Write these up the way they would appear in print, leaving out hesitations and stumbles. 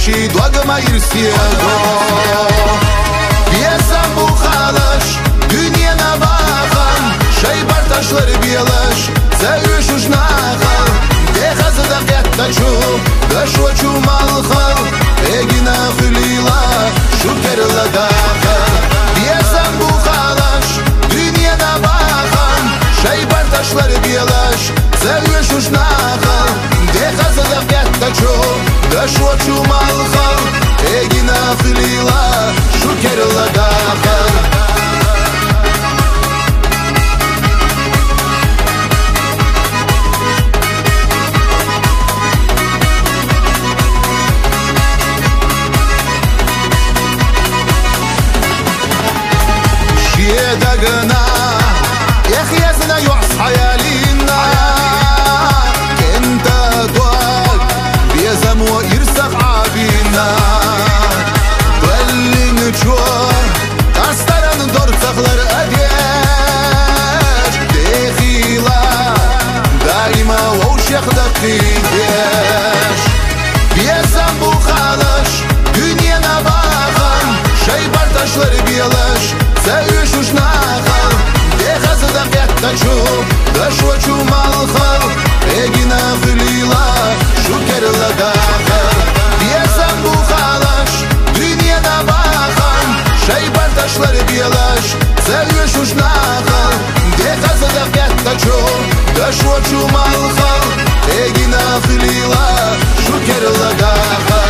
și doagă mai irsiego Piesam bu xalash Dünya nabağam Şey bartaşları biyalaş Sevüş uşnaxal Dexazı da qyatta çu Daşva çu malxal Egina xülila Şukerla daxal Piesam bu xalash Dünya nabağam Şey bartaşları biyalaş Sevüş uşnaxal Dexazı da qyatta çu Daşva çu malxal Egina xülila Şukerla daxal دقنا يا اخي يزنا يعص حيالينا انت دوق بيزم ويرسخ عابينا قلن جوه تسترن دور تخلر اديش دخيلا دايما ووش يخدق فيديش بيزم بو خالش دنيا نباخم شي برتشلر بيلاش Sevüş uşnaxal Dexazı da qyatta çu Daşva çu malxal Egina xülila Şukerla daxal Piesam bu xalash Dünya nabağam Şey bartaşları biyalaş Sevüş uşnaxal Dexazı da qyatta çu Daşva çu malxal Egina xülila Şukerla daxal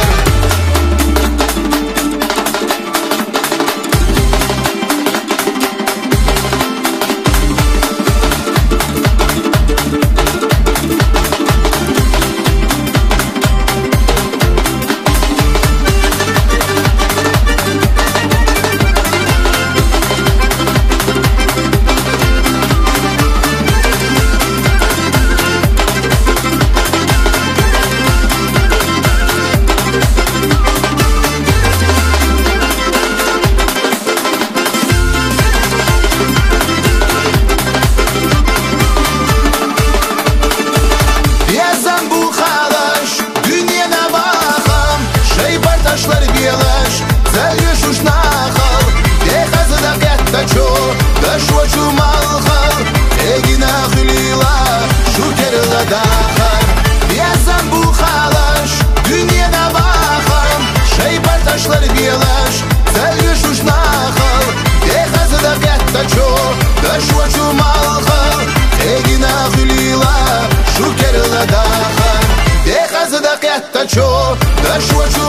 Sevüş uşnaxal Dexazı da qyatta çu Daşva çu malxal Egina xülila Şukerla daxal Piesam bu xalash Dünya nabağam Şey bartaşları biyalaş Sevüş uşnaxal Dexazı da qyatta çu Daşva çu malxal Egina xülila Şukerla daxal Dexazı da qyatta çu Daşva çu